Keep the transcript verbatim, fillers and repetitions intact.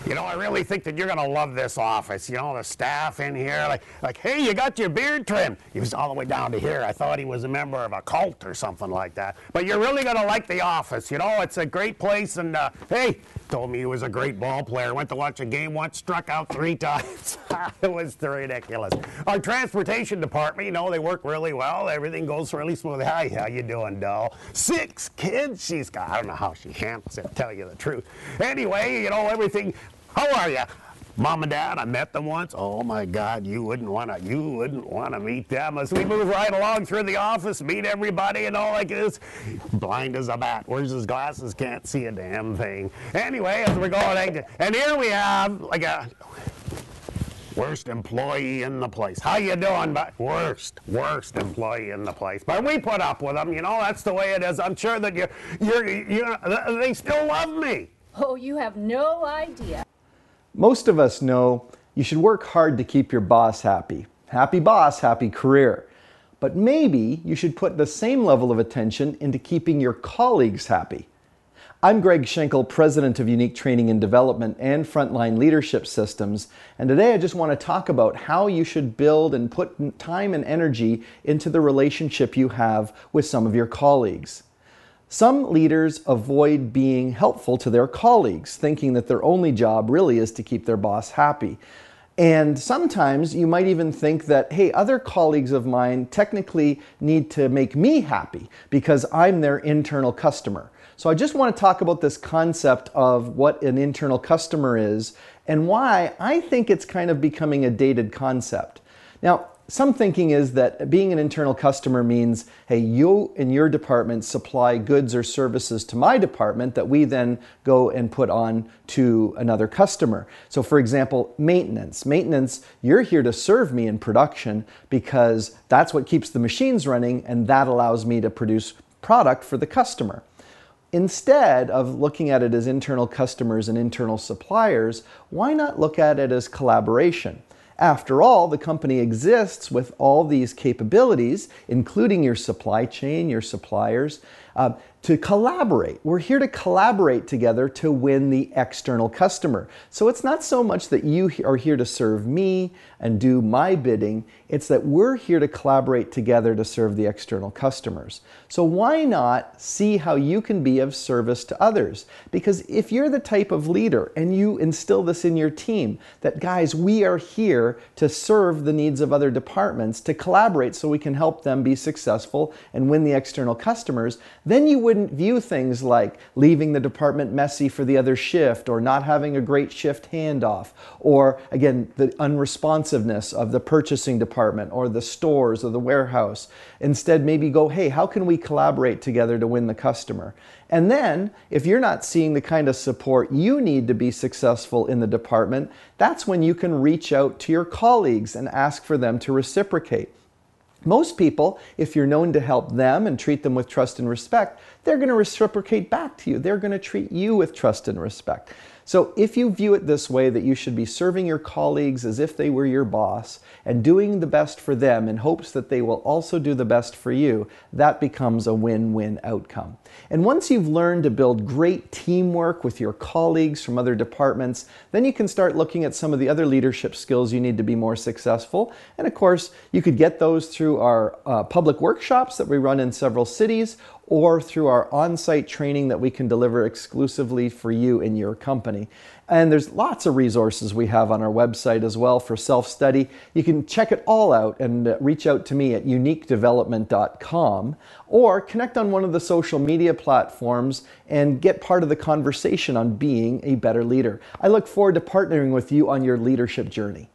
You know, I really think that you're going to love this office. You know, the staff in here, like, like, hey, you got your beard trimmed. He was all the way down to here. I thought he was a member of a cult or something like that. But you're really going to like the office. You know, it's a great place. And, uh, hey, told me he was a great ball player. Went to watch a game once, struck out three times. It was ridiculous. Our transportation department, you know, they work really well. Everything goes really smooth. Hi, how you doing, doll? Six kids she's got. I don't know how she handles it, to tell you the truth. Anyway, you know, everything. How are you? Mom and Dad, I met them once. Oh my God, you wouldn't want to, you wouldn't want to meet them. As we move right along through the office, meet everybody and all like this. Blind as a bat, wears his glasses, can't see a damn thing. Anyway, as we're going, and here we have like a worst employee in the place. How you doing? But worst, worst employee in the place. But we put up with them, you know, that's the way it is. I'm sure that you, you're, you, they still love me. Oh, you have no idea. Most of us know you should work hard to keep your boss happy. Happy boss, happy career. But maybe you should put the same level of attention into keeping your colleagues happy. I'm Greg Schenkel, President of Unique Training and Development and Frontline Leadership Systems, and today I just want to talk about how you should build and put time and energy into the relationship you have with some of your colleagues. Some leaders avoid being helpful to their colleagues, thinking that their only job really is to keep their boss happy. And sometimes you might even think that, hey, other colleagues of mine technically need to make me happy because I'm their internal customer. So I just want to talk about this concept of what an internal customer is and why I think it's kind of becoming a dated concept. Now, some thinking is that being an internal customer means, hey, you in your department supply goods or services to my department that we then go and put on to another customer. So for example, maintenance. Maintenance, you're here to serve me in production because that's what keeps the machines running and that allows me to produce product for the customer. Instead of looking at it as internal customers and internal suppliers, why not look at it as collaboration? After all, the company exists with all these capabilities, including your supply chain, your suppliers, uh, to collaborate. We're here to collaborate together to win the external customer. So it's not so much that you are here to serve me and do my bidding, it's that we're here to collaborate together to serve the external customers. So why not see how you can be of service to others? Because if you're the type of leader and you instill this in your team, that guys, we are here to serve the needs of other departments, to collaborate so we can help them be successful and win the external customers, then you wouldn't view things like leaving the department messy for the other shift or not having a great shift handoff or, again, the unresponsiveness of the purchasing department or the stores or the warehouse. Instead, maybe go, hey, how can we collaborate together to win the customer? And then, if you're not seeing the kind of support you need to be successful in the department, that's when you can reach out to your colleagues and ask for them to reciprocate. Most people, if you're known to help them and treat them with trust and respect, they're going to reciprocate back to you. They're going to treat you with trust and respect. So if you view it this way, that you should be serving your colleagues as if they were your boss and doing the best for them in hopes that they will also do the best for you, that becomes a win-win outcome. And once you've learned to build great teamwork with your colleagues from other departments, then you can start looking at some of the other leadership skills you need to be more successful. And of course, you could get those through our uh, public workshops that we run in several cities, or through our on-site training that we can deliver exclusively for you in your company. And there's lots of resources we have on our website as well for self-study. You can check it all out and uh, reach out to me at unique development dot com or connect on one of the social media platforms and get part of the conversation on being a better leader. I look forward to partnering with you on your leadership journey.